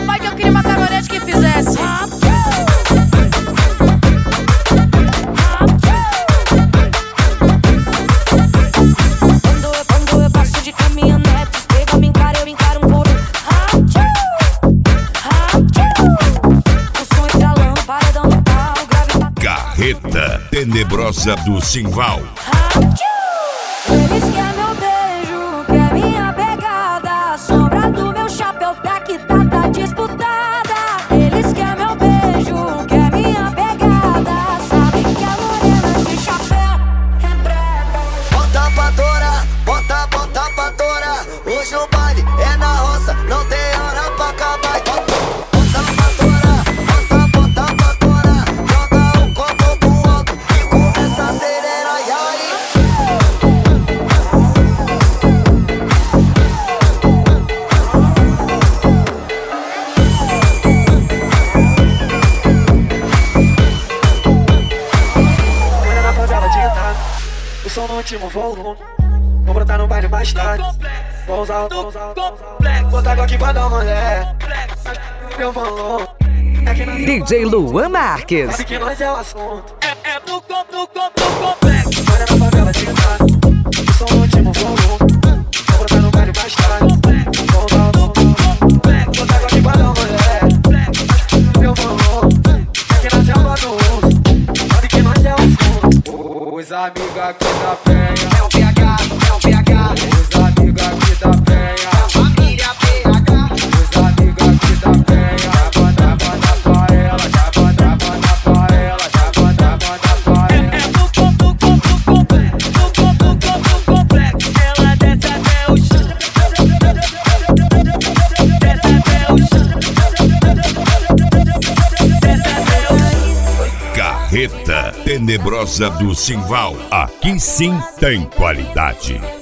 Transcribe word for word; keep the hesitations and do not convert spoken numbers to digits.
meu pai que eu queria uma caminhonete que fizesse. Quando eu, quando eu passo de caminhonete, pega, me encara, eu encaro um por um. O som estralando, paredão no pau, grave pra... Carreta Tenebrosa do Simval. Eles querem meu beijo, quer minha pegada. A sombra do meu chapéu tá que tá, tá disputada. Eles querem meu beijo, quer minha pegada. Sabe que a morena de chapéu é brega. Bota pra torar, bota, bota pra torar. Hoje o baile é na roça, não tem hora pra acabar. Bota pra torar, bota, bota pra torar. Joga o copo pro alto e começa a acelerar. E aí? Olha na favela digitada, o som no último volume. Vou brotar no baile mais tarde. Vou usar, vou usar, vou usar. Botar aqui pra dar uma olhada. Meu valor é que nós D J Luan Marques. sabe que nós é o assunto. É, é no compro, no compro, no complexo. Olha na favela digitada, o som no último volume. Vou brotar no baile mais tarde. Vou usar, vou usar. Botar aqui pra dar uma olhada. Meu valor é que nós é o assunto. Sabe que nós é o assunto. Os amigos aqui da penha é o P H, é o P H. Os amigos aqui da penha, família P H. Os amigos aqui da penha, já bota, bota pra ela, já bota, bota pra ela, já bota, bota pra ela. É no ponto, ponto, complexo, no ponto, ponto, complexo. Ela desce até o chão, desce até o chão, desce até o chão. Carreta Tenebrosa do Simval. Aqui sim tem qualidade.